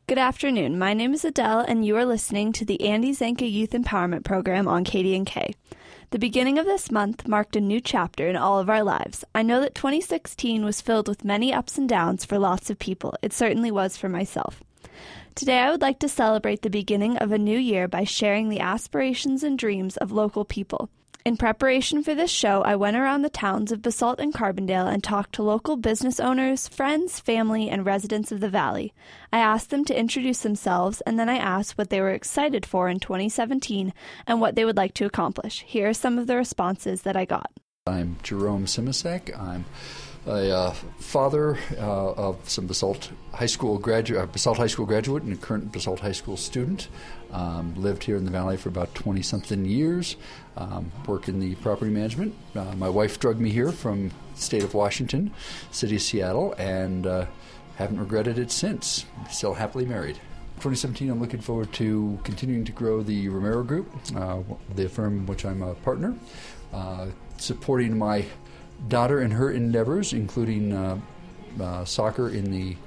Good afternoon. My name is Adele, and you are listening to the Andy Zanka Youth Empowerment Program on KDNK. The beginning of this month marked a new chapter in all of our lives. I know that 2016 was filled with many ups and downs for lots of people. It certainly was for myself. Today, I would like to celebrate the beginning of a new year by sharing the aspirations and dreams of local people. In preparation for this show, I went around the towns of Basalt and Carbondale and talked to local business owners, friends, family, and residents of the valley. I asked them to introduce themselves, and then I asked what they were excited for in 2017 and what they would like to accomplish. Here are some of the responses that I got. I'm Jerome Simasek. I'm a father of some Basalt High School graduate and a current Basalt High School student. Lived here in the Valley for about 20-something years. Work in the property management. My wife drugged me here from the state of Washington, city of Seattle, and haven't regretted it since. Still happily married. 2017, I'm looking forward to continuing to grow the Romero Group, the firm in which I'm a partner, supporting my daughter in her endeavors, including soccer in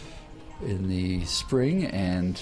the spring, and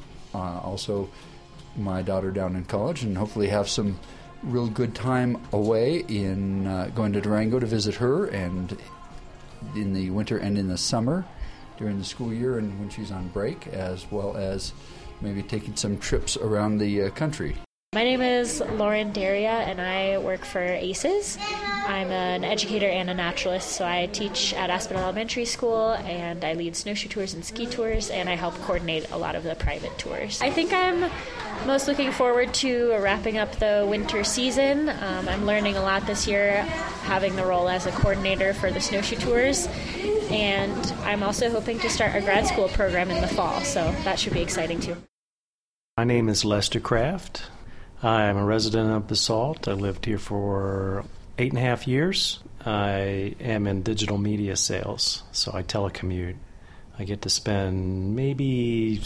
also my daughter down in college, and hopefully have some real good time away in going to Durango to visit her, and in the winter and in the summer during the school year and when she's on break, as well as maybe taking some trips around the country. My name is Lauren Daria, and I work for ACES. I'm an educator and a naturalist, so I teach at Aspen Elementary School, and I lead snowshoe tours and ski tours, and I help coordinate a lot of the private tours. I think I'm most looking forward to wrapping up the winter season. I'm learning a lot this year, having the role as a coordinator for the snowshoe tours, and I'm also hoping to start a grad school program in the fall, so that should be exciting too. My name is Lester Kraft. I'm a resident of Basalt. I lived here for 8.5 years. I am in digital media sales, so I telecommute. I get to spend maybe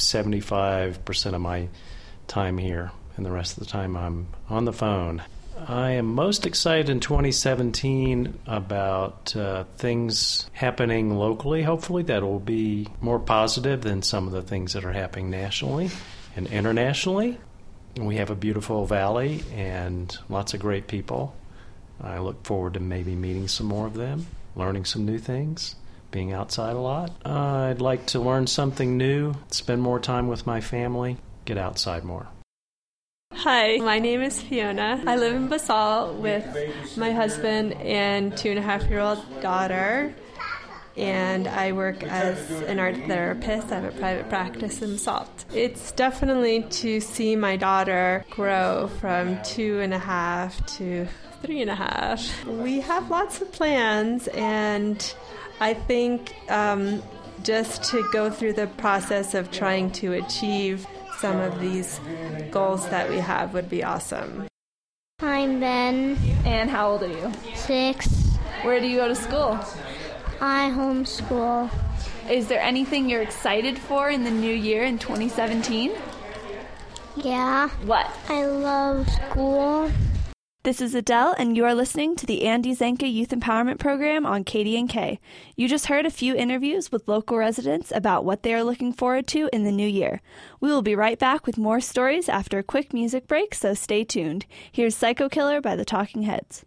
75% of my time here, and the rest of the time I'm on the phone. I am most excited in 2017 about things happening locally, hopefully, that will be more positive than some of the things that are happening nationally and internationally. We have a beautiful valley and lots of great people. I look forward to maybe meeting some more of them, learning some new things, being outside a lot. I'd like to learn something new, spend more time with my family, get outside more. Hi, my name is Fiona. I live in Basalt with my husband and 2.5-year-old daughter, and I work as an art therapist. I have a private practice in Basalt. It's definitely to see my daughter grow from 2.5 to 3.5. We have lots of plans, and I think just to go through the process of trying to achieve some of these goals that we have would be awesome. I'm Ben. And how old are you? 6. Where do you go to school? I homeschool. Is there anything you're excited for in the new year in 2017? Yeah. What? I love school. This is Adele, and you are listening to the Andy Zanka Youth Empowerment Program on KDNK. You just heard a few interviews with local residents about what they are looking forward to in the new year. We will be right back with more stories after a quick music break, so stay tuned. Here's Psycho Killer by the Talking Heads.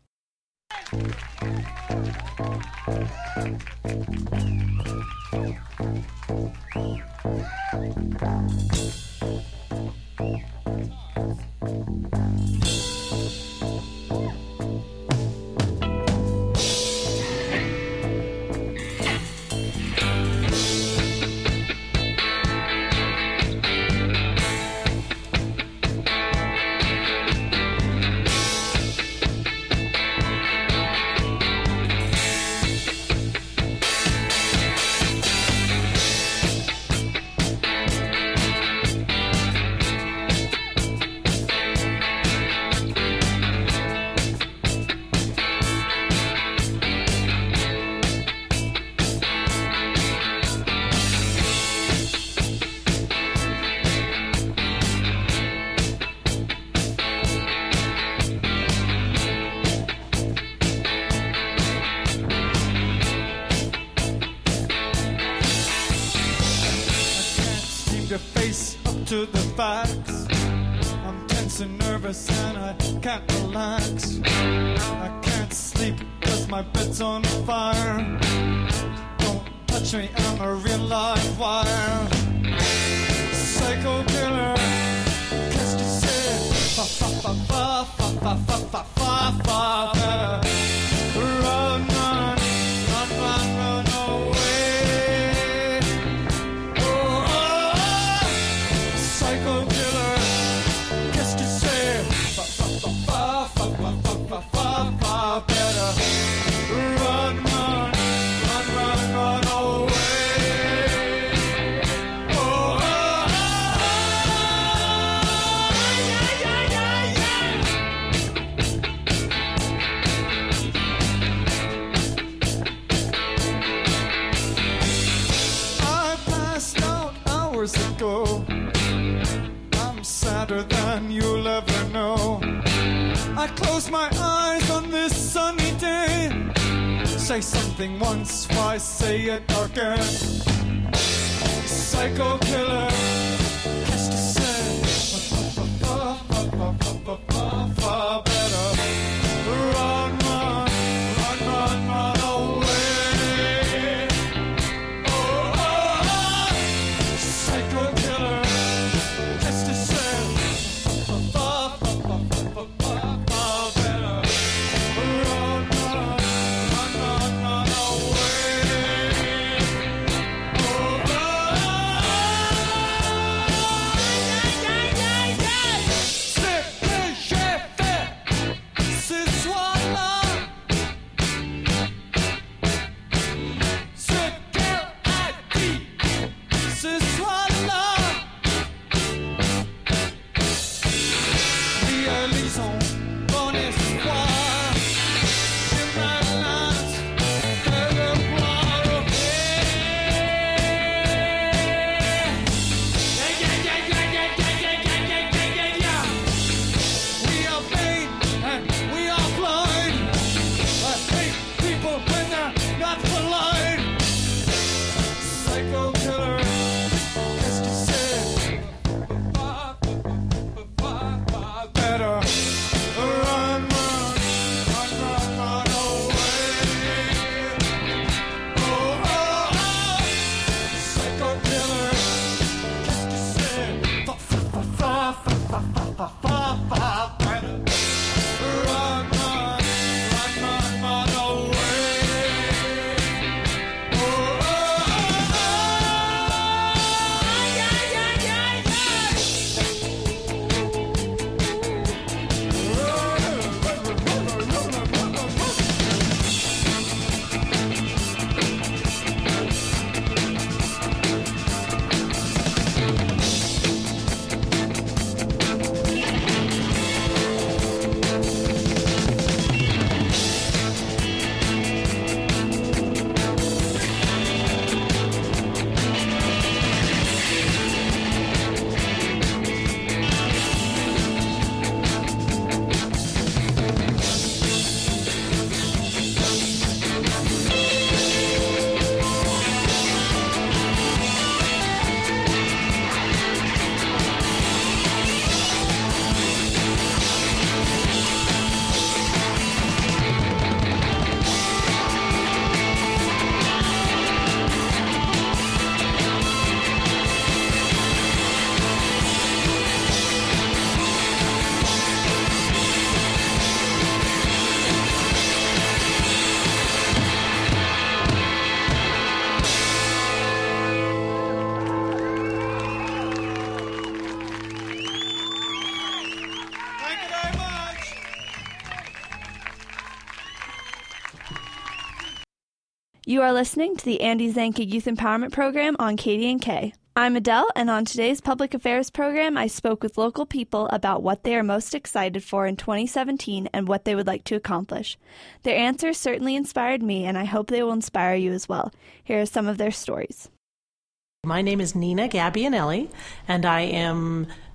to face up to the facts. I'm tense and nervous and I can't relax. I can't sleep cause my bed's on fire. Don't touch me, I'm a real live wire. Psycho killer, qu'est-ce que c'est? Fa fa fa fa fa fa fa fa fa fa. Run, run, run, run, run away. Oh, oh, oh. Psycho killer, qu'est-ce que c'est? Fa fa fa fa fa fa fa fa fa. Better run, run, run, run, run away. Ago, I'm sadder than you'll ever know. I close my eyes on this sunny day. Say something once, why say it again? Psycho killer, qu'est-ce que c'est? Better run, run, run, run, run away. You are listening to the Andy Zanka Youth Empowerment Program on KDNK. I'm Adele, and on today's Public Affairs program, I spoke with local people about what they are most excited for in 2017 and what they would like to accomplish. Their answers certainly inspired me, and I hope they will inspire you as well. Here are some of their stories. My name is Nina Gabbianelli, and I am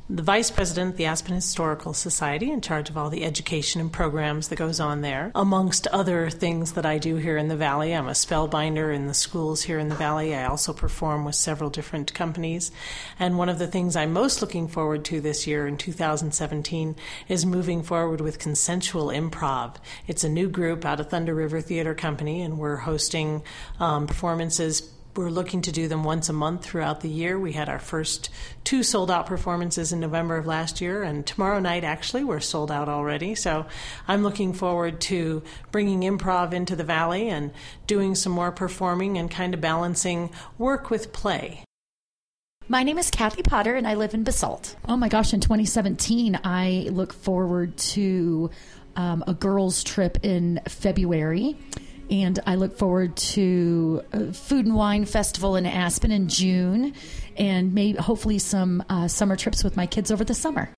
the vice president of the Aspen Historical Society, in charge of all the education and programs that goes on there. Amongst other things that I do here in the Valley, I'm a spellbinder in the schools here in the Valley. I also perform with several different companies. And one of the things I'm most looking forward to this year in 2017 is moving forward with Consensual Improv. It's a new group out of Thunder River Theater Company, and we're hosting performances. We're looking to do them once a month throughout the year. We had our first 2 sold-out performances in November of last year, and tomorrow night, actually, we're sold out already. So I'm looking forward to bringing improv into the Valley and doing some more performing and kind of balancing work with play. My name is Kathy Potter, and I live in Basalt. Oh my gosh, in 2017, I look forward to a girls' trip in February. And I look forward to a Food and Wine Festival in Aspen in June, and maybe hopefully some summer trips with my kids over the summer.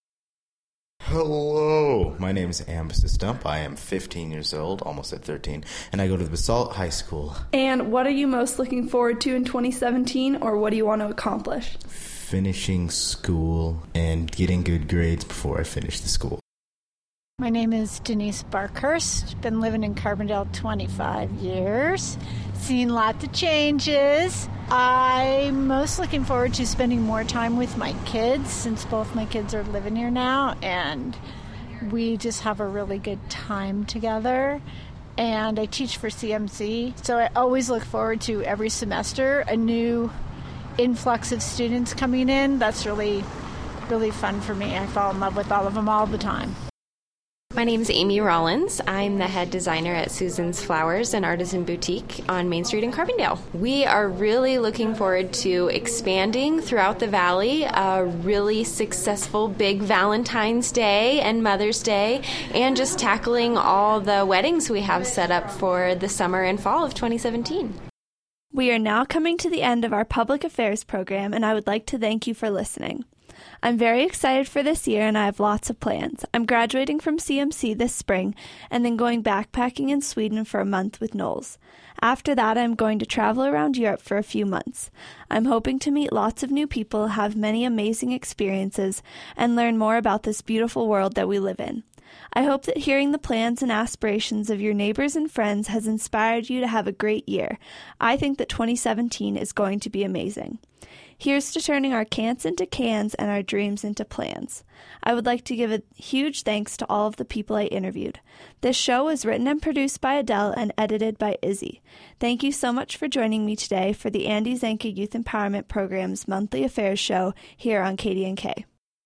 Hello, my name is Ambus Stump. I am 15 years old, almost at 13, and I go to the Basalt High School. And what are you most looking forward to in 2017, or what do you want to accomplish? Finishing school and getting good grades before I finish the school. My name is Denise Barkhurst. Been living in Carbondale 25 years. Seen lots of changes. I'm most looking forward to spending more time with my kids, since both my kids are living here now, and we just have a really good time together. And I teach for CMC, so I always look forward to every semester a new influx of students coming in. That's really, really fun for me. I fall in love with all of them all the time. My name is Amy Rollins. I'm the head designer at Susan's Flowers and Artisan Boutique on Main Street in Carbondale. We are really looking forward to expanding throughout the Valley, a really successful big Valentine's Day and Mother's Day, and just tackling all the weddings we have set up for the summer and fall of 2017. We are now coming to the end of our public affairs program, and I would like to thank you for listening. I'm very excited for this year, and I have lots of plans. I'm graduating from CMC this spring and then going backpacking in Sweden for a month with Knowles. After that, I'm going to travel around Europe for a few months. I'm hoping to meet lots of new people, have many amazing experiences, and learn more about this beautiful world that we live in. I hope that hearing the plans and aspirations of your neighbors and friends has inspired you to have a great year. I think that 2017 is going to be amazing. Here's to turning our can'ts into cans and our dreams into plans. I would like to give a huge thanks to all of the people I interviewed. This show was written and produced by Adele and edited by Izzy. Thank you so much for joining me today for the Andy Zanka Youth Empowerment Program's monthly affairs show here on KDNK.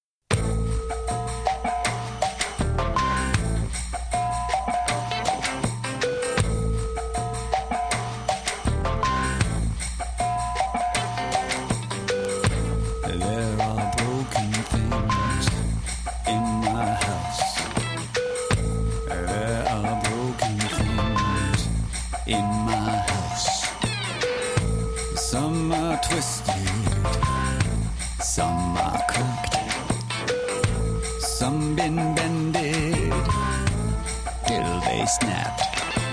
Twisted, some are cracked, some been bended till they snapped.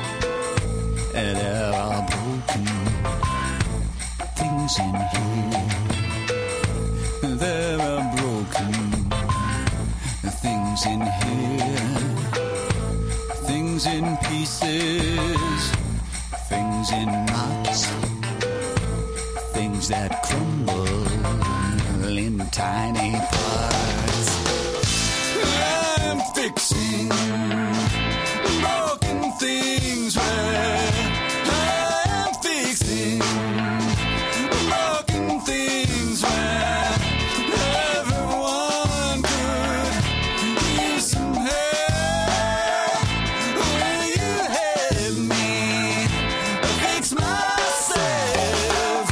There are broken things in here. There are broken things in here. Things in pieces, things in knots. Things that crumble in tiny parts. I'm fixing broken things where I'm fixing broken things where everyone could use some help. Will you help me fix myself?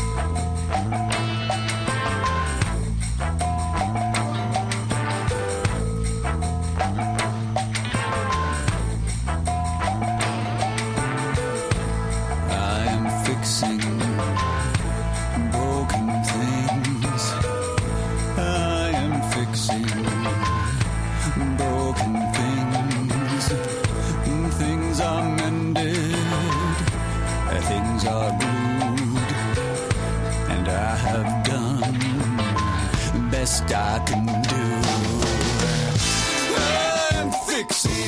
Things are rude, and I have done best I can do.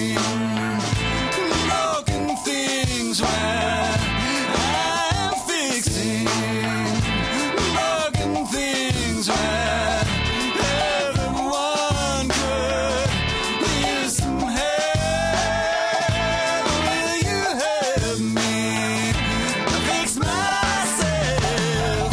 broken things where I'm fixing broken things where everyone could use some help. Will you help me fix myself?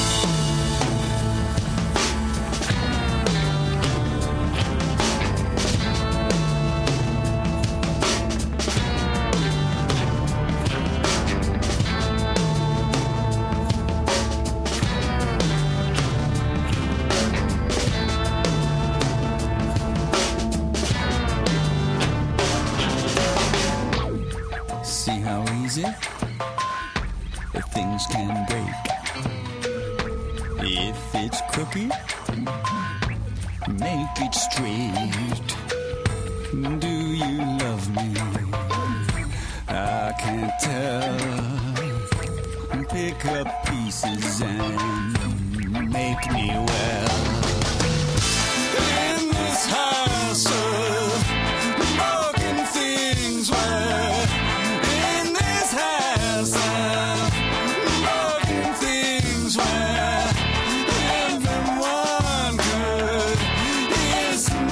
See how easy things can break. If it's crooked, make it straight. Do you love me? I can't tell. Pick up pieces and make me well. In this house of broken things, where in this house of broken things, where everyone could use some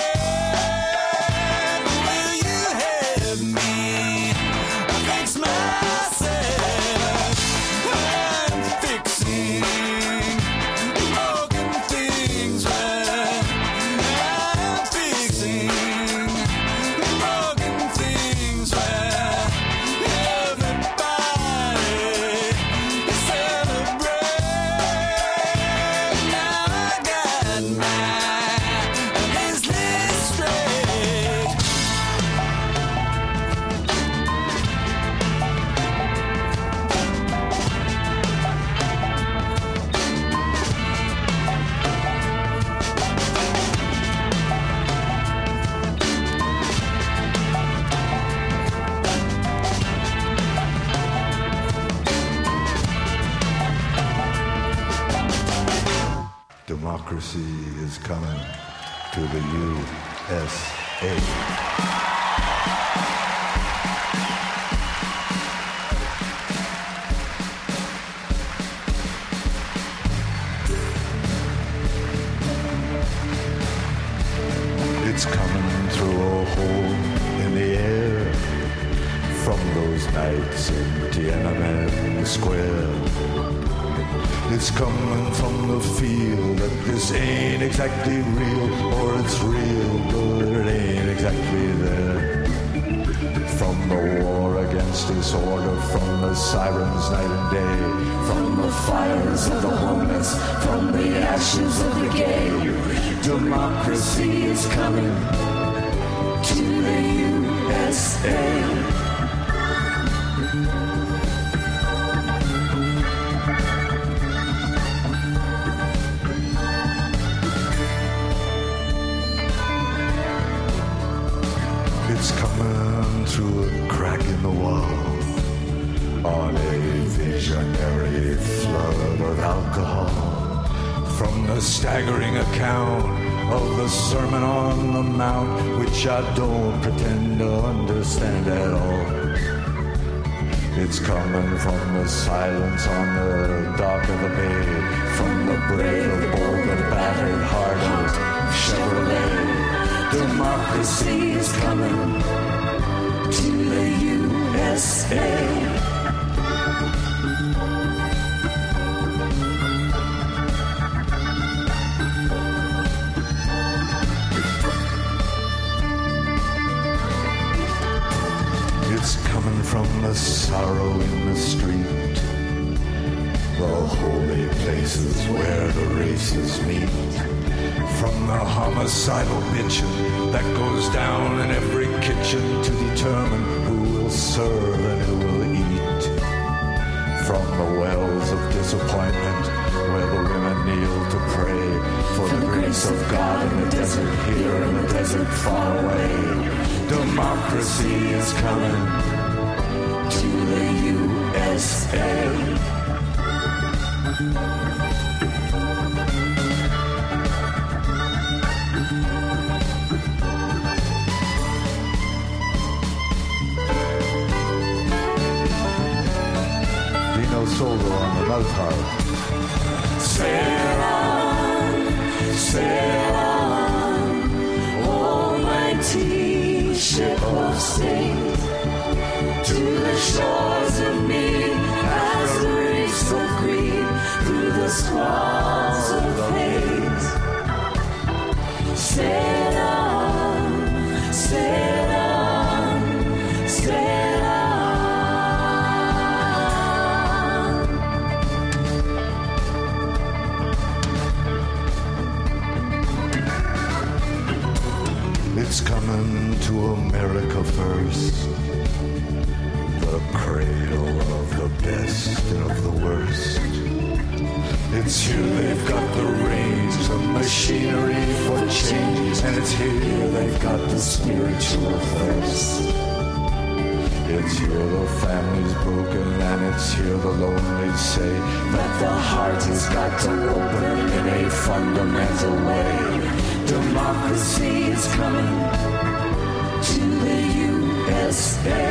help. Will you help me fix myself? I'm fixing broken things where I'm fixing broken things where everybody celebrate. Now I got my business straight. Democracy is coming to the USA. It's coming through a hole in the air from those nights in Tiananmen Square. It's coming from the feel that this ain't exactly real, or it's real, but it ain't exactly there. From the war against disorder, from the sirens night and day, from the fires of the homeless, from the ashes of the gay, democracy is coming to the USA. It's coming through a crack in the wall on a visionary flood of alcohol. From the staggering account of the Sermon on the Mount, which I don't pretend to understand at all. It's coming from the silence on the dock of the bay, from the brave, bold, and battered heart of Chevrolet. Democracy is coming to the USA. It's coming from the sorrow in the street, the holy places where the races meet. From the homicidal bitching that goes down in every kitchen to determine who will serve and who will eat. From the wells of disappointment where the women kneel to pray for the grace of God in the desert here and the desert far away. Democracy is coming to the USA. altar. Sail on, almighty ship of state, to the shores of need, past the reefs of greed, through the squalls of hate. Sail on, sail on, sail on. It's coming to America first, the cradle of the best and of the worst. It's here they've got the reins of machinery for change, and it's here they've got the spiritual thirst. It's here the family's broken, and it's here the lonely say that the heart has got to open in a fundamental way. Democracy is coming to the USA.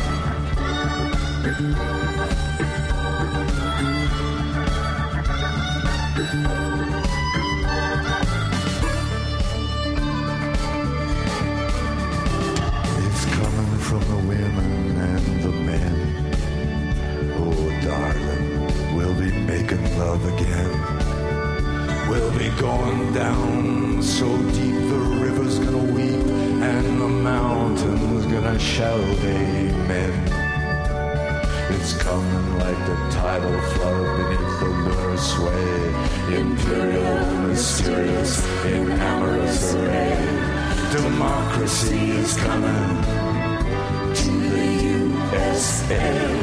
It's coming from the women and the men. Oh, darling, we'll be making love again. We'll be going down so deep the river's gonna weep and the mountains gonna shout amen. It's coming like the tidal flood beneath the lunar sway, imperial, mysterious, in amorous array. Democracy is coming to the USA.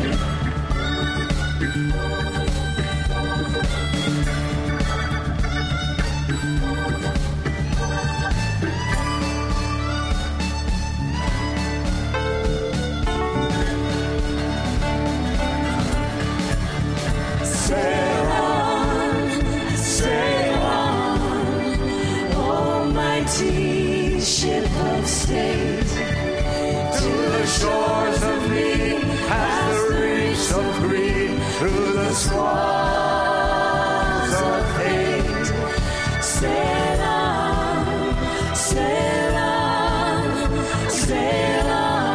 Ship of state, to the shores of need, past the reefs of greed, through the squalls of hate. Sail on, sail on, sail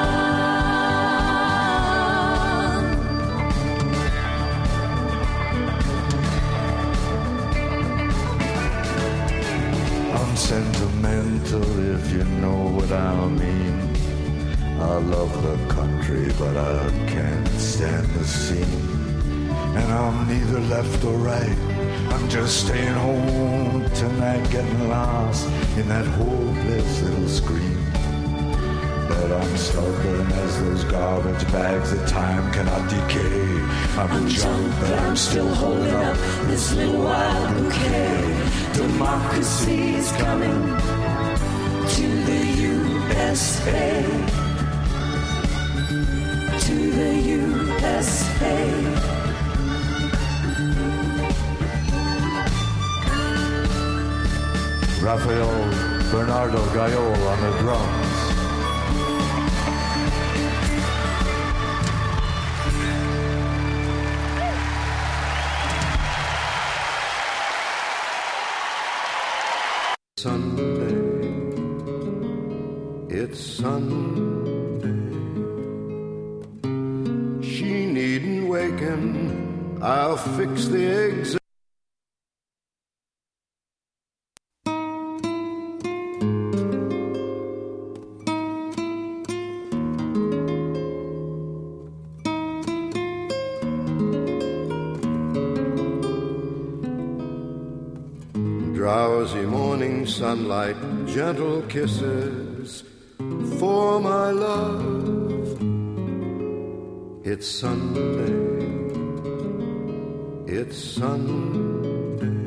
on. I'm sentimental, if you know what I mean. I love the country, but I can't stand the scene. And I'm neither left or right, I'm just staying home tonight, getting lost in that hopeless little screen. But I'm stubborn as those garbage bags that time cannot decay. I'm junk, but I'm still holding up this little wild bouquet. Democracy is coming to the USA. To the USA. Rafael Bernardo Gayol on the drums. Sunday, it's Sunday. She needn't waken, I'll fix the eggs. Drowsy morning sunlight, gentle kisses for my love. It's Sunday, it's Sunday.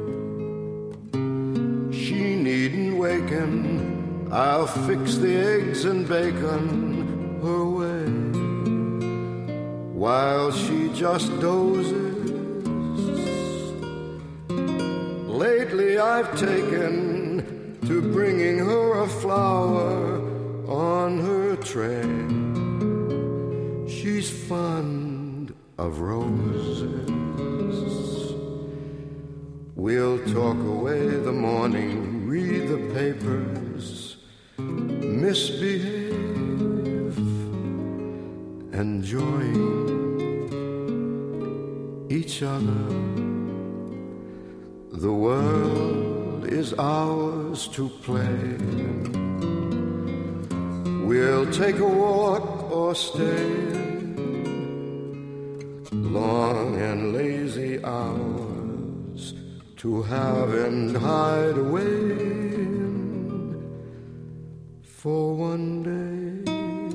She needn't waken, I'll fix the eggs and bacon her way, while she just dozes. Lately I've taken to bringing her a flower on her tray. She's fond of roses. We'll talk away the morning, read the papers, misbehave, enjoying each other. The world is ours to play. We'll take a walk or stay. Long and lazy hours to have and hide away for one day.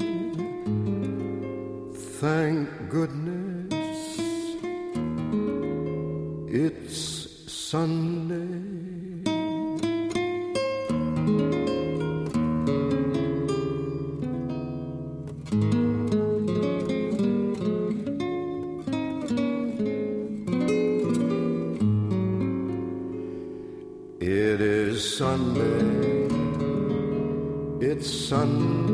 Thank goodness it's Sunday. It is Sunday, it's Sunday.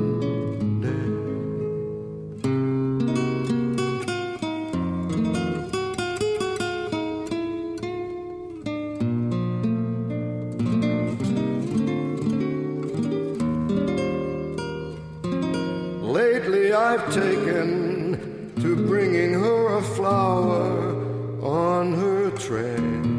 Lately I've taken to bringing her a flower on her tray.